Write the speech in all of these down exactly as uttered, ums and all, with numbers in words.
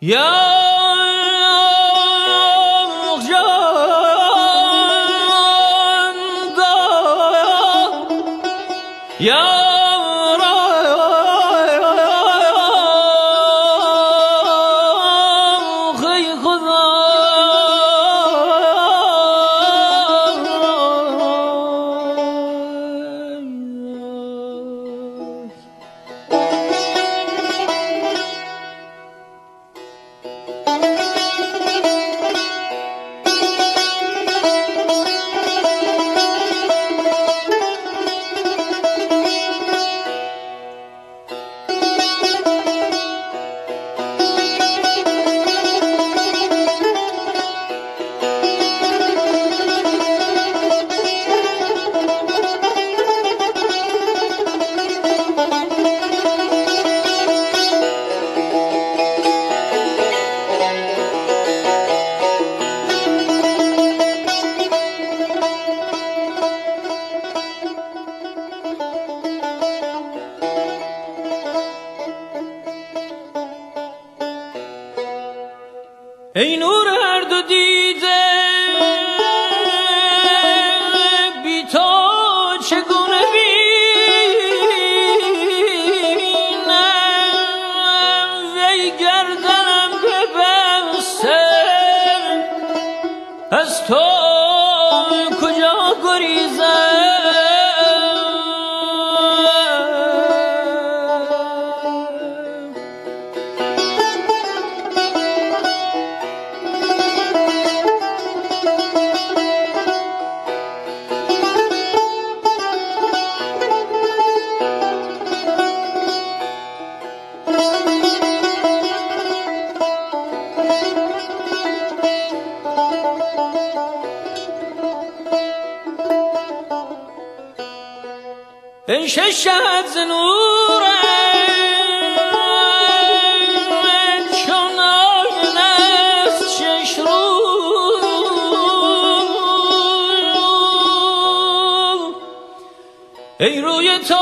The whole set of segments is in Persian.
یا جان یا ای نور هر دو دیده بی تو چگونه بینم وی گردنم ببسته از تو کجا گریزم ای ششت ز نورت چون آینه است شش رو ای روی تو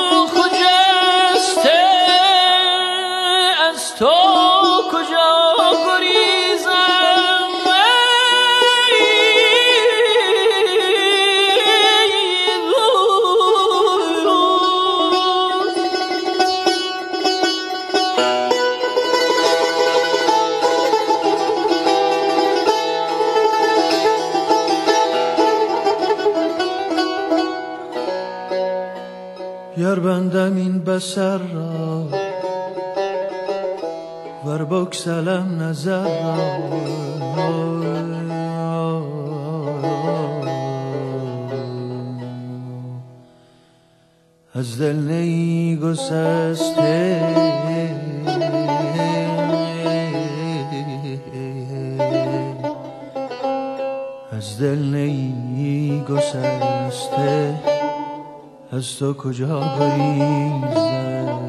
خجسته از تو کجا گریزم گر بندم این بسر را ور بگسلم نظر را از دل نی گسسته از دل نی گسسته از تو کجا گریزم